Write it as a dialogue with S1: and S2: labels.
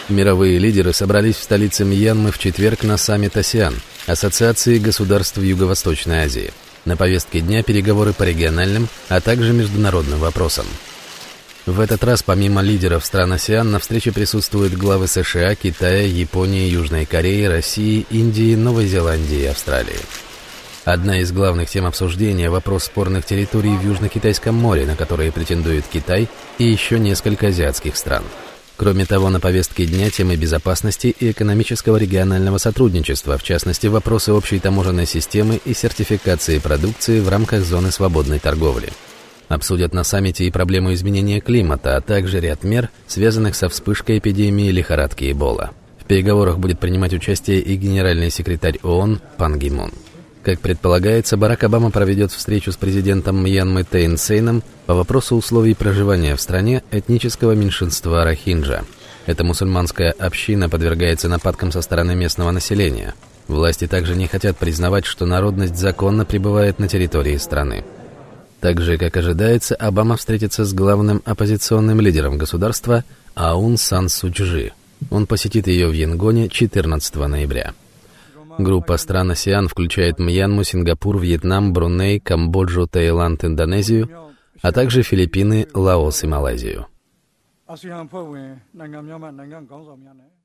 S1: Мировые лидеры собрались в столице Мьянмы в четверг на саммит АСЕАН, Ассоциации государств Юго-Восточной Азии. На повестке дня переговоры по региональным, а также международным вопросам. В этот раз помимо лидеров стран АСЕАН на встрече присутствуют главы США, Китая, Японии, Южной Кореи, России, Индии, Новой Зеландии и Австралии. Одна из главных тем обсуждения – вопрос спорных территорий в Южно-Китайском море, на которые претендует Китай и еще несколько азиатских стран. Кроме того, на повестке дня темы безопасности и экономического регионального сотрудничества, в частности, вопросы общей таможенной системы и сертификации продукции в рамках зоны свободной торговли. Обсудят на саммите и проблему изменения климата, а также ряд мер, связанных со вспышкой эпидемии лихорадки Эбола. В переговорах будет принимать участие и генеральный секретарь ООН Пан Ги Мун. Как предполагается, Барак Обама проведет встречу с президентом Мьянмы Тейн Сейном по вопросу условий проживания в стране этнического меньшинства рохинджа. Эта мусульманская община подвергается нападкам со стороны местного населения. Власти также не хотят признавать, что народность законно пребывает на территории страны. Так же, как ожидается, Обама встретится с главным оппозиционным лидером государства Аун Сан Су Чжи. Он посетит ее в Янгоне 14 ноября. Группа стран АСЕАН включает Мьянму, Сингапур, Вьетнам, Бруней, Камбоджу, Таиланд, Индонезию, а также Филиппины, Лаос и Малайзию.